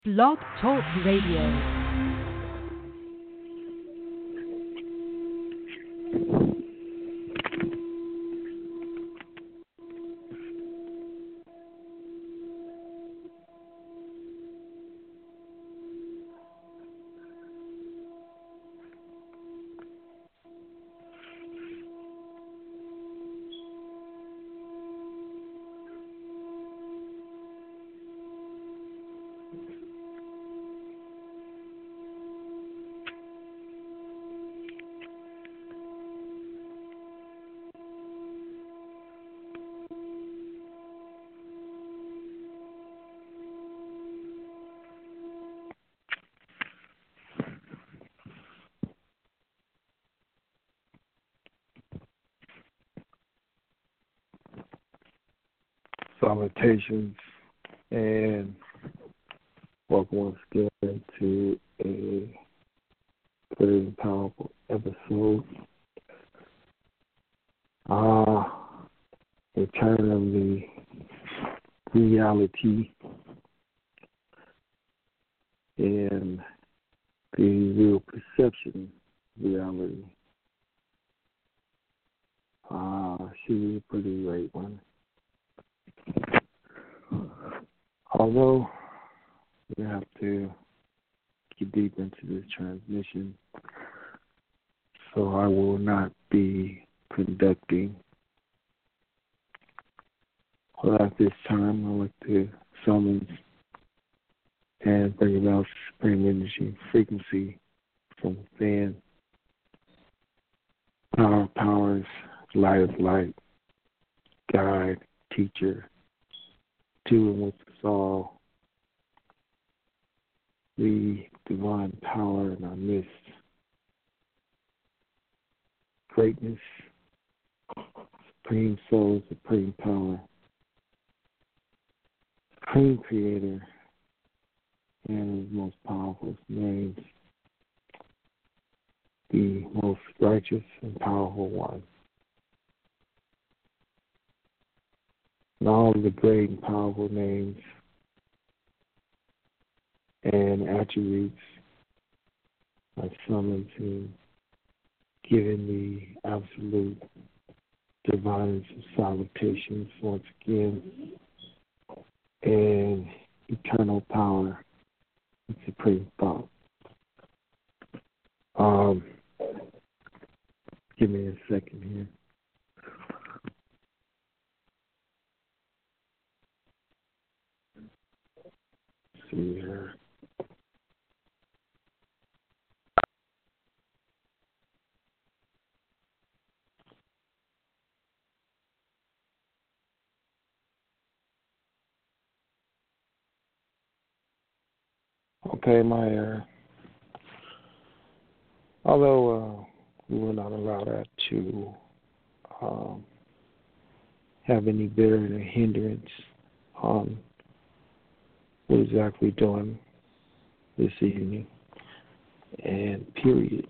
Blog Talk Radio. Salutations and welcome once again to a very powerful episode. Return of the reality and the real perception of reality. Should be a pretty great one. Although we have to get deep into this transmission, so I will not be conducting. Well, at this time, I like to summon and bring about supreme energy frequency from within. Power of powers, light of light, guide, teacher, to and with us all, the divine power in our midst, greatness, supreme soul, supreme power, supreme creator, and his most powerful names, the most righteous and powerful one. And all of the great and powerful names and attributes are summoned to given the absolute divine salutations once again and eternal power and supreme thought. Give me a second here. See here. Okay, although we will not allow that to have any bearing or hindrance on what exactly doing this evening and period.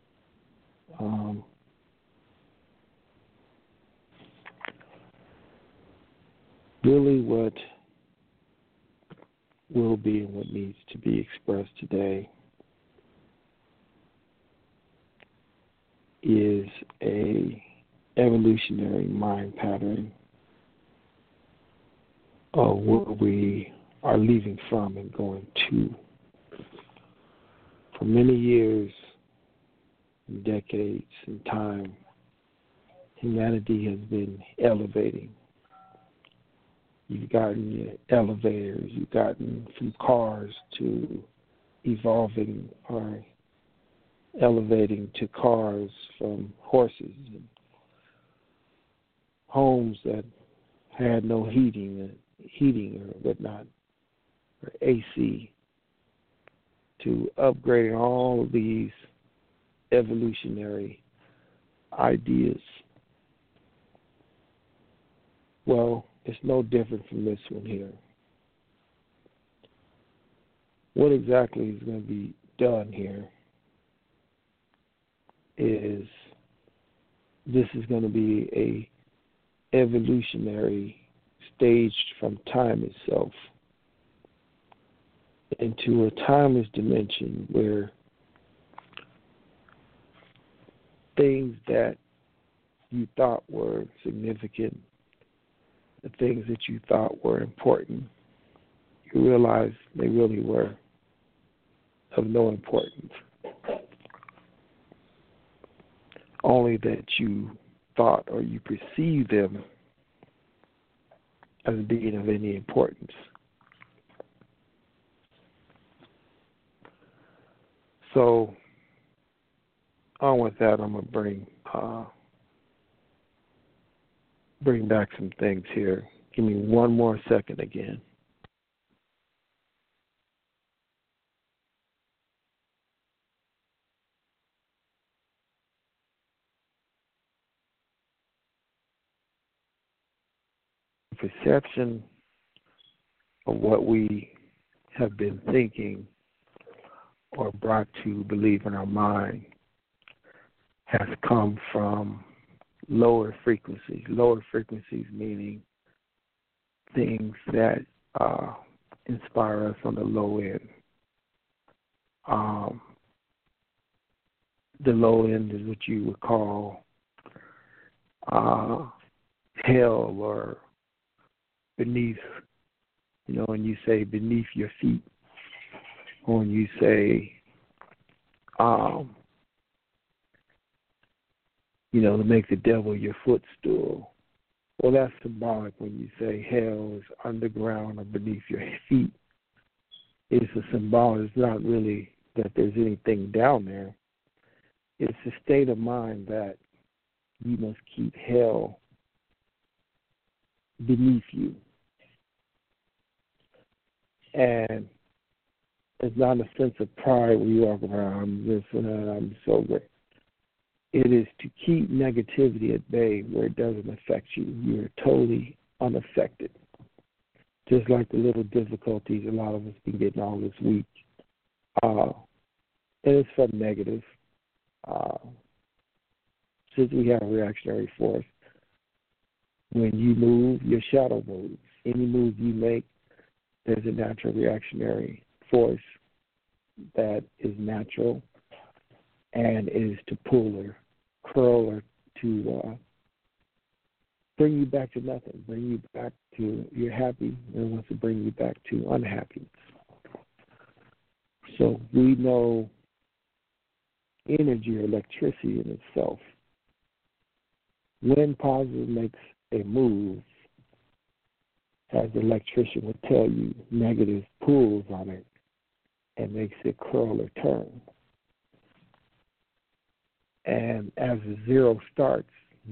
Really what will be and what needs to be expressed today is a evolutionary mind pattern of where we are leaving from and going to. For many years, decades in time, humanity has been elevating. You've gotten your elevators, you've gotten from cars to evolving or elevating to cars, from horses and homes that had no heating or whatnot, or AC, to upgrading all of these evolutionary ideas. Well, it's no different from this one here. What exactly is going to be done here is this is going to be a evolutionary staged from time itself. into a timeless dimension where things that you thought were significant, the things that you thought were important, you realize they really were of no importance. Only that you thought or you perceived them as being of any importance. So, on with that, I'm going to bring back some things here. Give me one more second again. Perception of what we have been thinking or brought to believe in our mind has come from lower frequencies. Lower frequencies meaning things that inspire us on the low end. The low end is what you would call hell or beneath, when you say beneath your feet, or when you say, to make the devil your footstool. Well, that's symbolic when you say hell is underground or beneath your feet. It's a symbol. It's not really that there's anything down there. It's a state of mind that you must keep hell beneath you. And it's not a sense of pride when you walk around, I'm this and that, I'm so great. It is to keep negativity at bay where it doesn't affect you. You're totally unaffected. Just like the little difficulties a lot of us been getting all this week. And it's from negative. Since we have a reactionary force, when you move, your shadow moves. Any move you make, there's a natural reactionary force that is natural and is to pull or curl or to bring you back to nothing, bring you back to you're happy, and wants to bring you back to unhappiness. So we know energy or electricity in itself. When positive makes a move, as the electrician would tell you, negative pulls on it and makes it curl or turn. And as the zero starts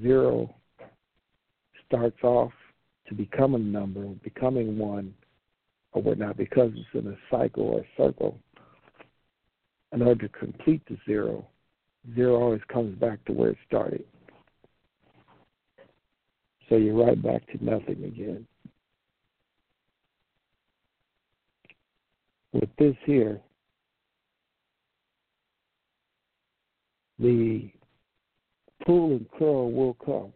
off to become a number, becoming one, or whatnot, because it's in a cycle or a circle. In order to complete the zero always comes back to where it started. So you're right back to nothing again. With this here, the pull and curl will come.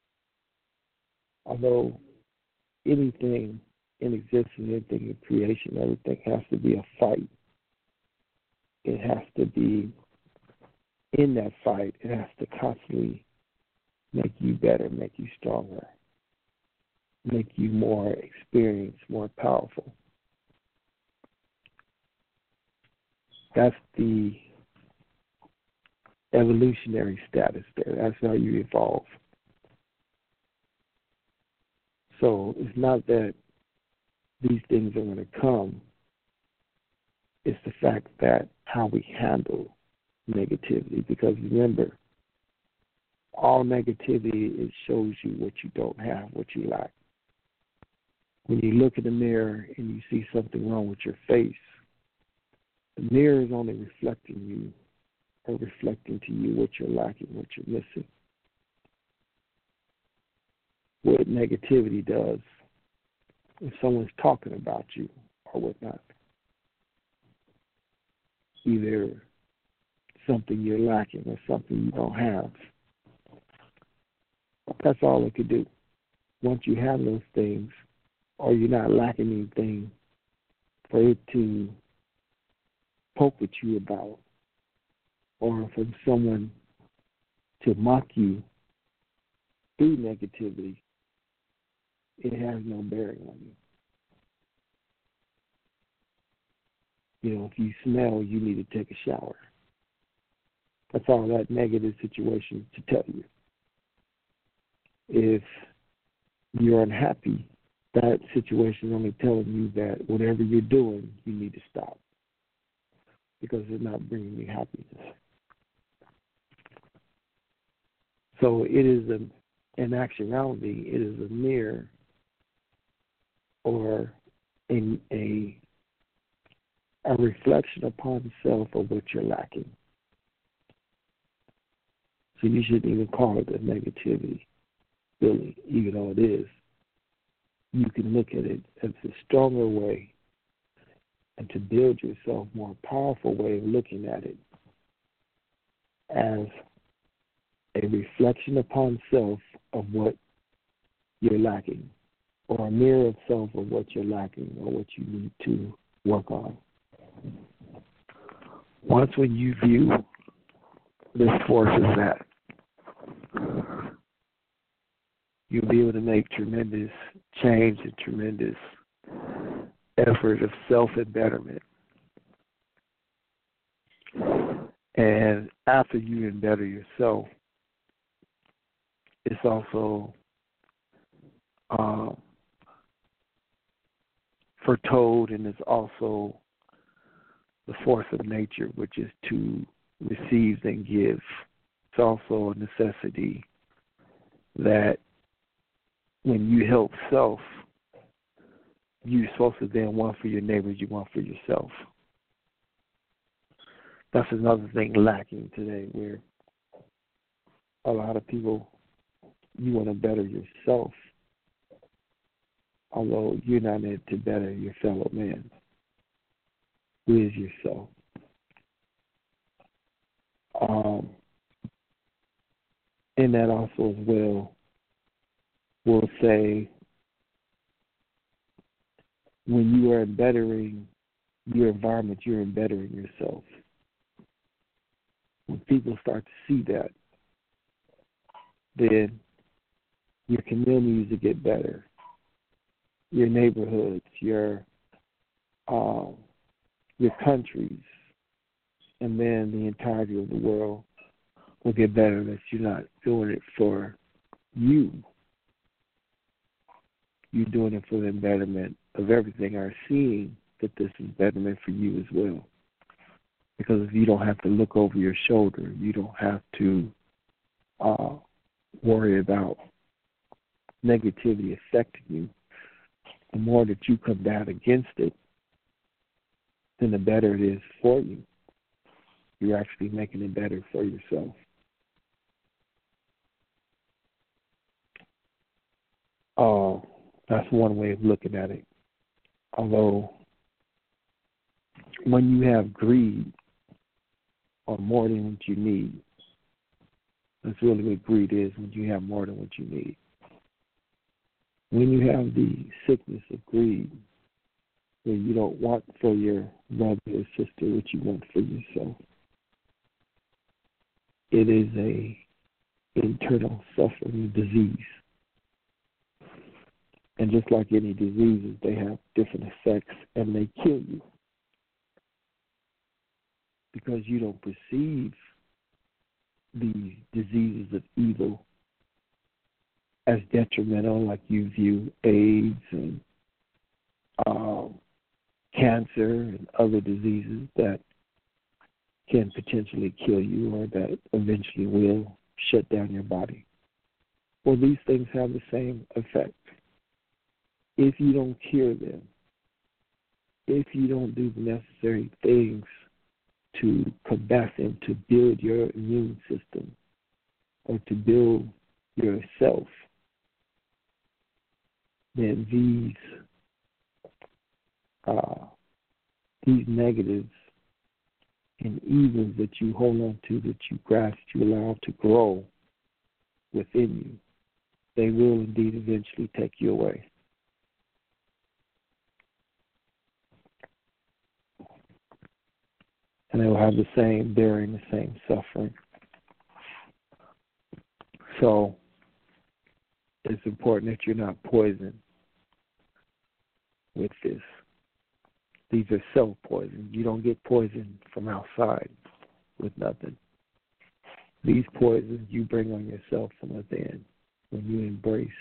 Although anything in existence, anything in creation, everything has to be a fight. It has to be in that fight. It has to constantly make you better, make you stronger, make you more experienced, more powerful. That's the evolutionary status there. That's how you evolve. So it's not that these things are going to come. It's the fact that how we handle negativity. Because remember, all negativity, it shows you what you don't have, what you lack. When you look in the mirror and you see something wrong with your face, the mirror is only reflecting you or reflecting to you what you're lacking, what you're missing. What negativity does if someone's talking about you or whatnot, either something you're lacking or something you don't have, that's all it could do. Once you have those things or you're not lacking anything, for it to poke at you about, or from someone to mock you through negativity, it has no bearing on you. You know, if you smell, you need to take a shower. That's all that negative situation to tell you. If you're unhappy, that situation is only telling you that whatever you're doing, you need to stop because it's not bringing you happiness. So it is in actuality, it is a mirror or a reflection upon self of what you're lacking. So you shouldn't even call it a negativity, really, even though it is. You can look at it as a stronger way and to build yourself a more powerful way of looking at it as a reflection upon self of what you're lacking, or a mirror of self of what you're lacking or what you need to work on. Once when you view this force as that, you'll be able to make tremendous change and tremendous effort of self-betterment. And after you better yourself, it's also foretold, and it's also the force of nature, which is to receive and give. It's also a necessity that when you help self, you're supposed to then want for your neighbors, you want for yourself. That's another thing lacking today, where a lot of people, you want to better yourself, although you're not in it to better your fellow man, who is yourself. And that also as well will say, when you are bettering your environment, you're bettering yourself. When people start to see that, then your communities will get better. Your neighborhoods, your countries, and then the entirety of the world will get better, that you're not doing it for you. You're doing it for the betterment of everything, are seeing that this is betterment for you as well. Because if you don't have to look over your shoulder, you don't have to worry about negativity affecting you. The more that you come down against it, then the better it is for you. You're actually making it better for yourself. That's one way of looking at it. Although, when you have greed or more than what you need, that's really what greed is, when you have more than what you need. When you have the sickness of greed, where you don't want for your brother or sister what you want for yourself, it is a internal suffering disease. And just like any diseases, they have different effects, and they kill you because you don't perceive these diseases of evil as detrimental, like you view AIDS and cancer and other diseases that can potentially kill you or that eventually will shut down your body. Well, these things have the same effect. If you don't cure them, if you don't do the necessary things to combat them, to build your immune system or to build yourself, then these negatives and evils that you hold on to, that you grasp, you allow to grow within you, they will indeed eventually take you away. and they will have the same bearing, the same suffering. So it's important that you're not poisoned with this. These are self-poison. You don't get poisoned from outside with nothing. These poisons you bring on yourself from within when you embrace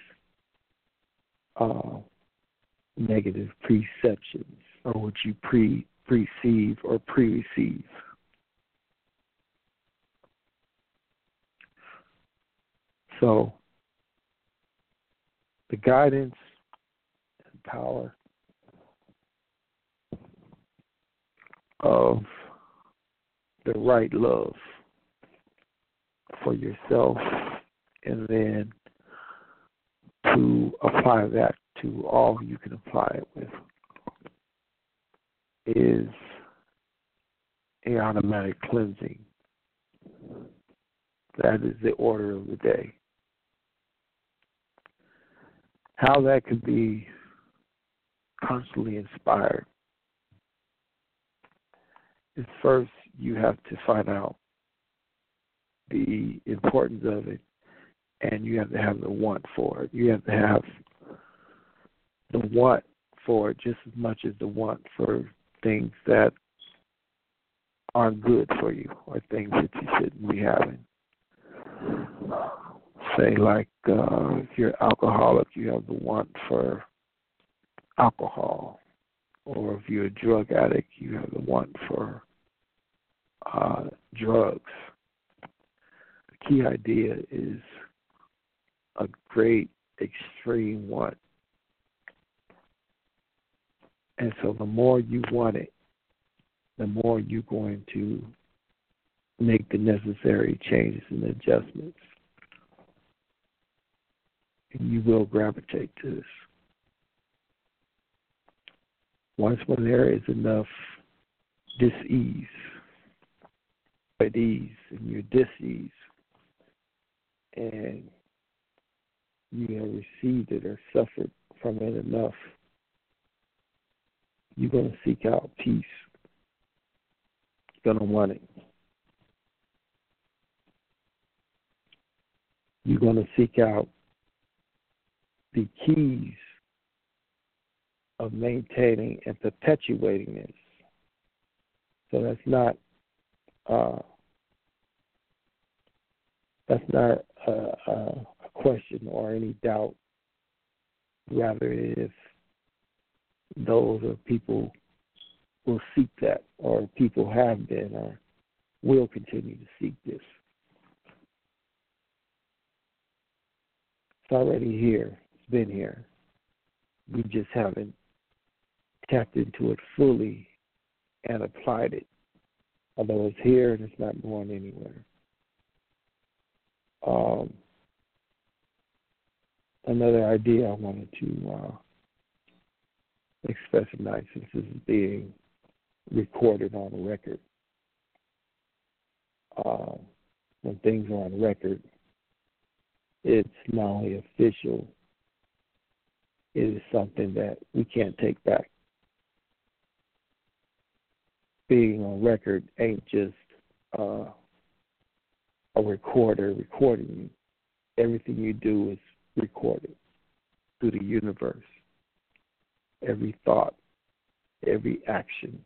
negative perceptions or what you perceive or pre-receive. So the guidance and power of the right love for yourself, and then to apply that to all you can apply it with, is a automatic cleansing. That is the order of the day. How that could be constantly inspired is, first you have to find out the importance of it, and you have to have the want for it. You have to have the want for it just as much as the want for things that aren't good for you or things that you shouldn't be having. Say, like, if you're alcoholic, you have the want for alcohol. Or if you're a drug addict, you have the want for drugs. The key idea is a great extreme want. And so the more you want it, the more you're going to make the necessary changes and adjustments. And you will gravitate to this. Once when there is enough dis-ease, at ease, and you're dis-ease, and you have received it or suffered from it enough, you're going to seek out peace. You're going to want it. You're going to seek out the keys of maintaining and perpetuating this. So that's not a question or any doubt. Rather, if those are people will seek that, or people have been or will continue to seek this. It's already here. It's been here. We just haven't tapped into it fully and applied it. Although it's here and it's not going anywhere. Another idea I wanted to express tonight, since this is being recorded on a record. When things are on record, it's not only official, it is something that we can't take back. Being on record ain't just a recorder recording you. Everything you do is recorded through the universe. Every thought, every action,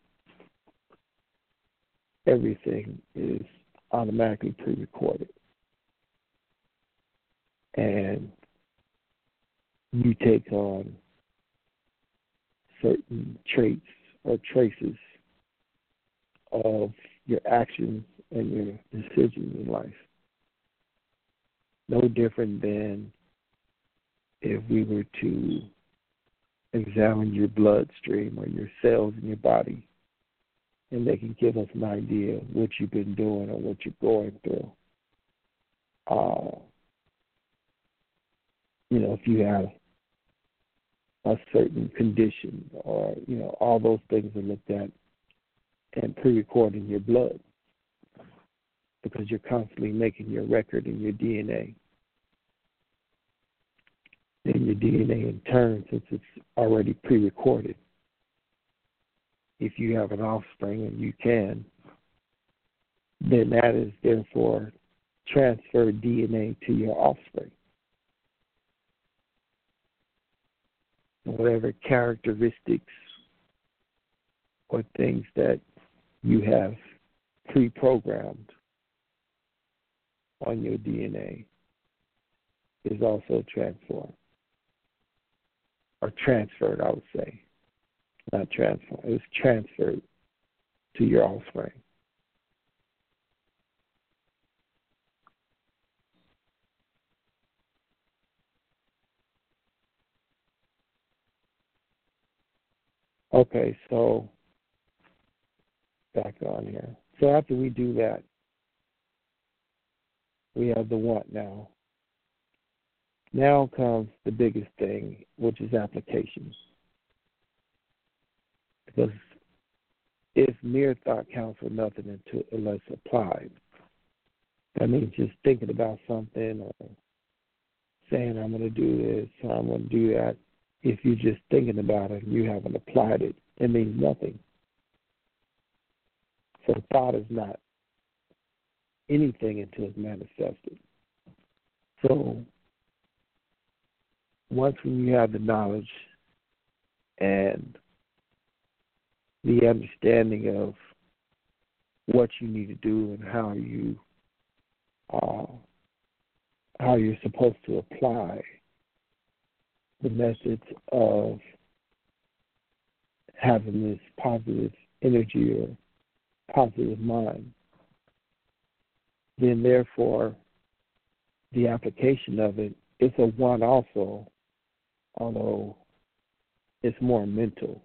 everything is automatically pre-recorded. And you take on certain traits or traces of your actions and your decisions in life. No different than if we were to examine your bloodstream or your cells in your body, and they can give us an idea of what you've been doing or what you're going through. If you have a certain condition, or, all those things are looked at and pre-recorded in your blood, because you're constantly making your record in your DNA. And your DNA, in turn, since it's already pre-recorded, if you have an offspring, and you can, then that is therefore transferred DNA to your offspring. Whatever characteristics or things that you have pre-programmed on your DNA is also transformed, or transferred, I would say. Not transformed, it's transferred to your offspring. Okay, so back on here. So after we do that, we have the what now. Now comes the biggest thing, which is application. Because if mere thought counts for nothing unless applied, that means just thinking about something or saying I'm going to do this or I'm going to do that. If you're just thinking about it and you haven't applied it, it means nothing. So thought is not anything until it's manifested. So once when you have the knowledge and the understanding of what you need to do and how you're supposed to apply the methods of having this positive energy or positive mind, then therefore the application of it is a one also, although it's more mental.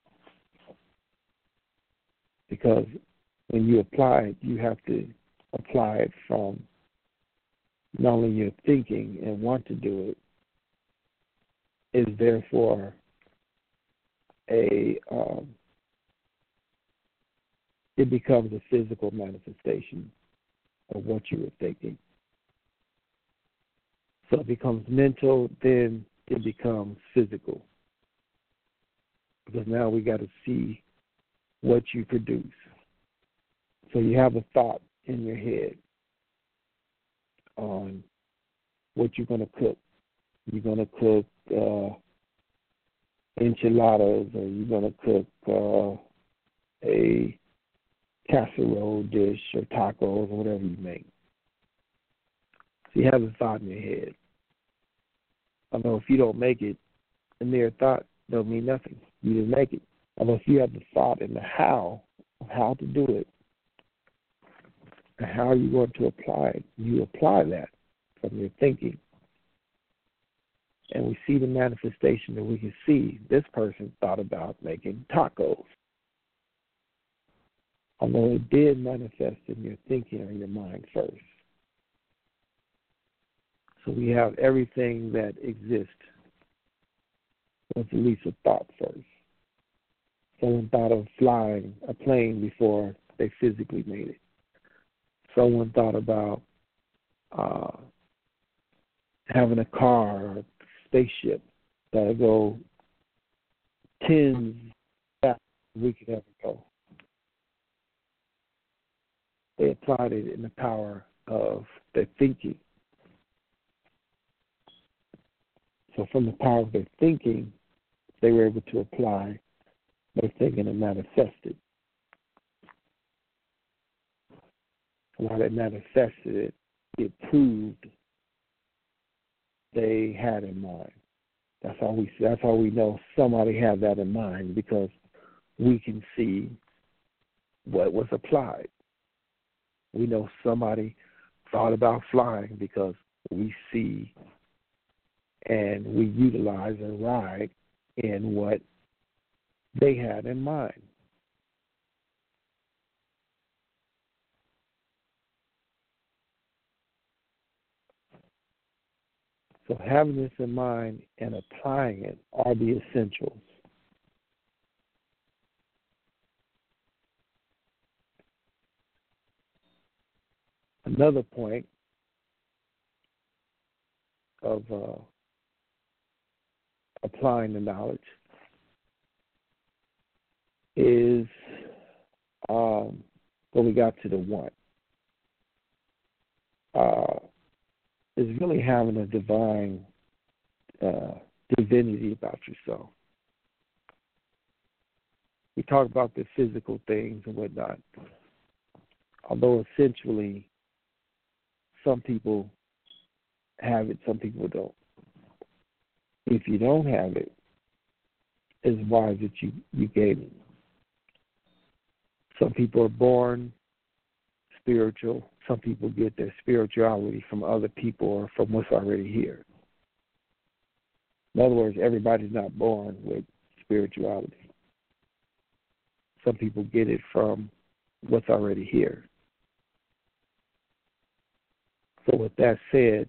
Because when you apply it, you have to apply it from not only your thinking and want to do it, is therefore it becomes a physical manifestation of what you were thinking. So it becomes mental, then it becomes physical. Because now we got to see what you produce. So you have a thought in your head on what you're going to cook. You're going to cook enchiladas, or you're going to cook a casserole dish or tacos or whatever you make. So you have a thought in your head. Although if you don't make it, a mere thought don't mean nothing. You didn't make it. Although if you have the thought and the how to do it, and how are you going to apply it, you apply that from your thinking. And we see the manifestation that we can see. This person thought about making tacos. Although it did manifest in your thinking or your mind first. So we have everything that exists was at least a thought first. Someone thought of flying a plane before they physically made it. Someone thought about having a car or a spaceship that would go tens faster than we could ever go. They applied it in the power of their thinking. So from the power of their thinking, they were able to apply their thinking and manifest it. While they manifested it, it proved they had in mind. That's how we know somebody had that in mind, because we can see what was applied. We know somebody thought about flying because we see and we utilize and ride in what they had in mind. So having this in mind and applying it are the essentials. Another point of applying the knowledge is when we got to the want. is really having a divine divinity about yourself. We talk about the physical things and whatnot, although essentially some people have it, some people don't. If you don't have it, it's wise that you gain it. Some people are born spiritual. Some people get their spirituality from other people or from what's already here. In other words, everybody's not born with spirituality. Some people get it from what's already here. So with that said,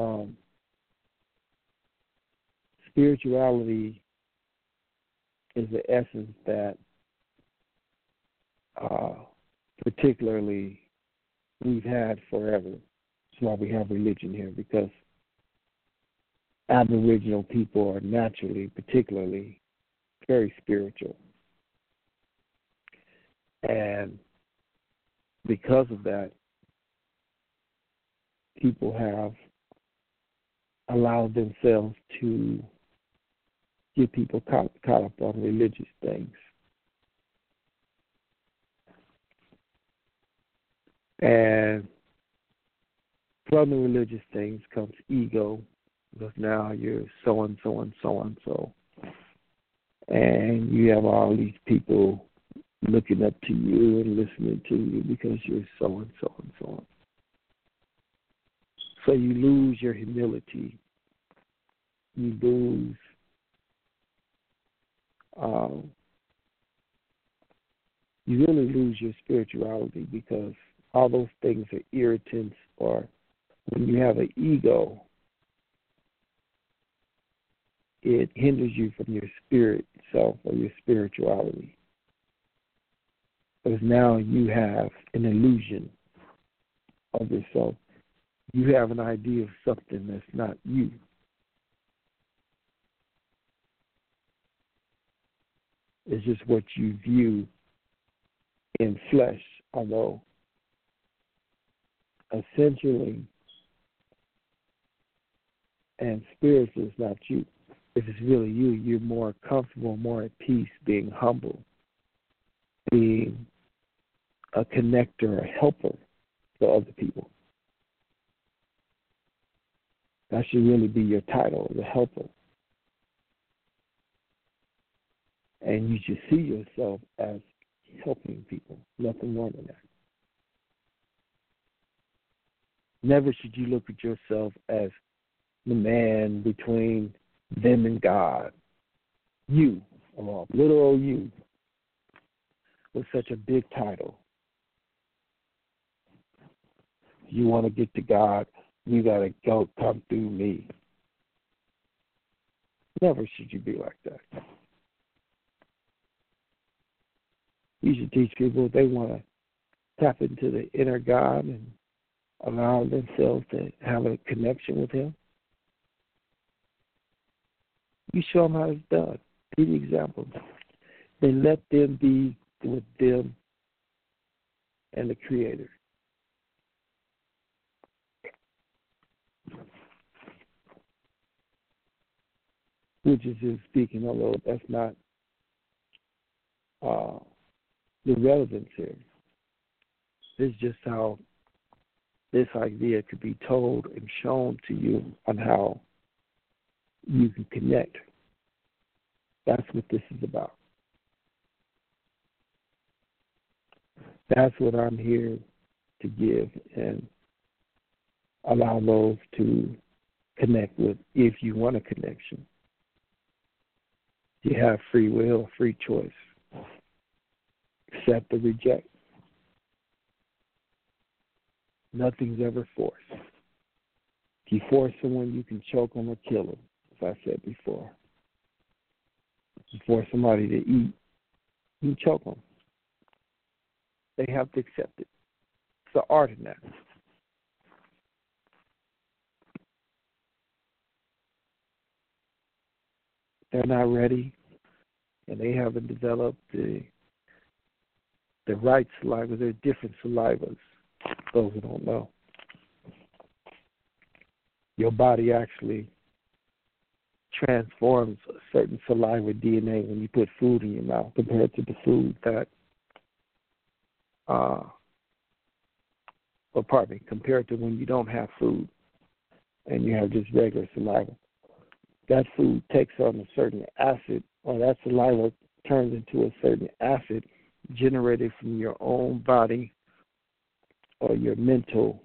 spirituality is the essence that particularly we've had forever. That's why we have religion here, because Aboriginal people are naturally, particularly, very spiritual. And because of that, people have allowed themselves to get people caught up on religious things. And from the religious things comes ego, because now you're so and so and so and so. And you have all these people looking up to you and listening to you because you're so and so and so on. So you lose your humility. You lose you really lose your spirituality, because all those things are irritants, or when you have an ego, it hinders you from your spirit self or your spirituality. Because now you have an illusion of yourself. You have an idea of something that's not you. It's just what you view in flesh, although essentially and spiritually it's not you. If it's really you, you're more comfortable, more at peace, being humble, being a connector, a helper to other people. That should really be your title, the helper. And you should see yourself as helping people. Nothing wrong with that. Never should you look at yourself as the man between them and God. You, little old you, with such a big title. You want to get to God, you got to come through me. Never should you be like that. You should teach people if they want to tap into the inner God and allow themselves to have a connection with Him. You show them how it's done. Be the example. Then let them be with them and the Creator. Which is just speaking, although that's not the relevance here. It's just how this idea could be told and shown to you on how you can connect. That's what this is about. That's what I'm here to give and allow those to connect with if you want a connection. You have free will, free choice. Accept or reject. Nothing's ever forced. If you force someone, you can choke them or kill them, as I said before. If you force somebody to eat, you can choke them. They have to accept it. It's the art in that. They're not ready, and they haven't developed the right saliva. There are different salivas, those who don't know. your body actually transforms a certain saliva DNA when you put food in your mouth compared to the food that, compared to when you don't have food and you have just regular saliva. That food takes on a certain acid, or that saliva turns into a certain acid generated from your own body or your mental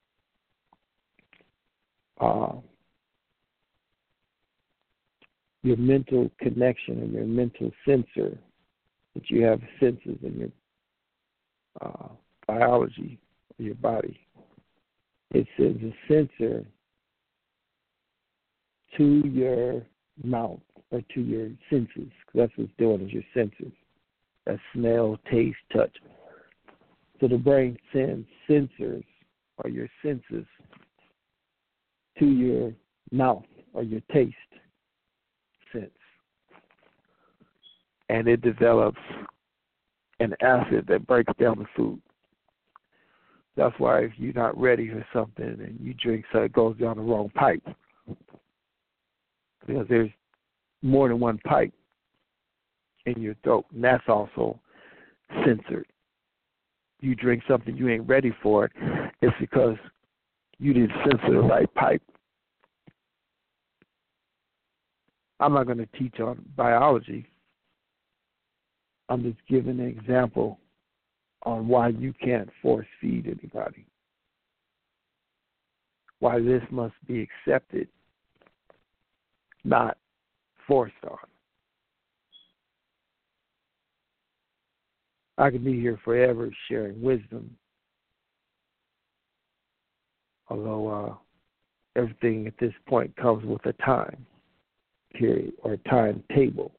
connection and your mental sensor, that you have senses in your biology of your body. It sends a sensor to your mouth or to your senses. That's what it's doing, is your senses. That's smell, taste, touch. So the brain sends sensors or your senses to your mouth or your taste sense. And it develops an acid that breaks down the food. That's why if you're not ready for something and you drink so it goes down the wrong pipe, because there's more than one pipe in your throat, and that's also censored. You drink something you ain't ready for it, it's because you didn't censor the right pipe. I'm not going to teach on biology. I'm just giving an example on why you can't force feed anybody. Why this must be accepted, not forced on. I could be here forever sharing wisdom, although everything at this point comes with a time period or timetable.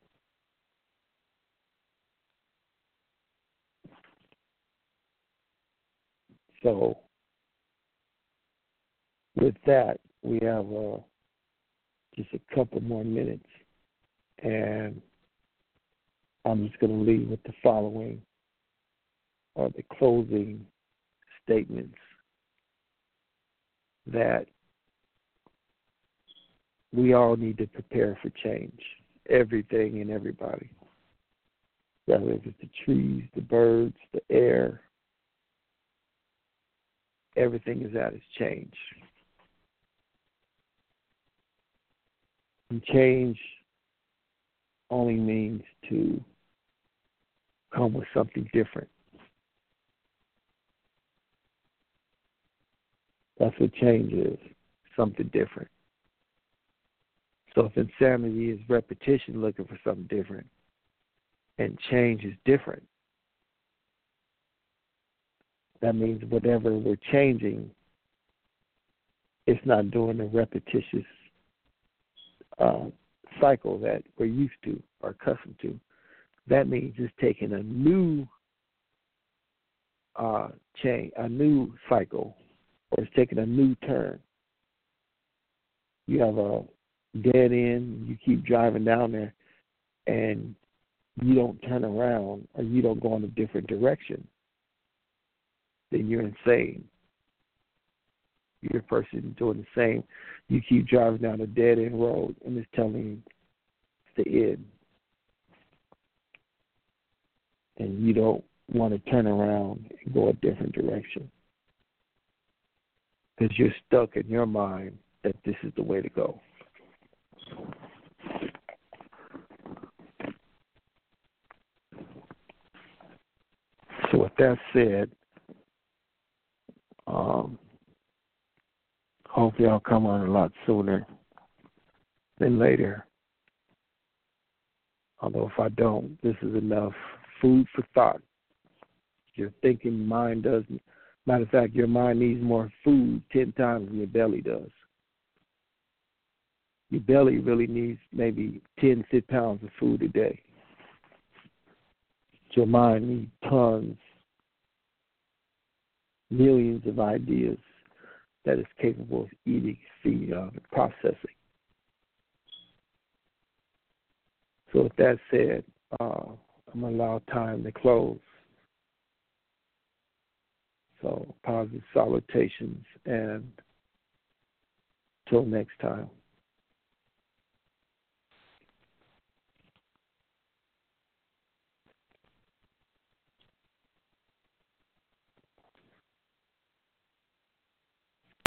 So with that, we have just a couple more minutes, and I'm just going to leave with the following, or the closing statements, that we all need to prepare for change, everything and everybody, whether it's the trees, the birds, the air, everything is at its change. And change only means to come with something different. That's what change is, something different. So if insanity is repetition looking for something different, and change is different, that means whatever we're changing, it's not doing the repetitious cycle that we're used to or accustomed to. That means it's taking a new change, a new cycle, or it's taking a new turn. You have a dead end, you keep driving down there, and you don't turn around or you don't go in a different direction, then you're insane. You're a person doing the same. You keep driving down a dead-end road, and it's telling you it's the end. And you don't want to turn around and go a different direction, because you're stuck in your mind that this is the way to go. So with that said, hopefully I'll come on a lot sooner than later. Although if I don't, this is enough food for thought. Your thinking mind doesn't. Matter of fact, your mind needs more food 10 times than your belly does. Your belly really needs maybe 10 pounds of food a day. Your mind needs tons, millions of ideas that it's capable of eating, feeding on, and processing. So with that said, I'm going to allow time to close. So positive salutations, and Till next time.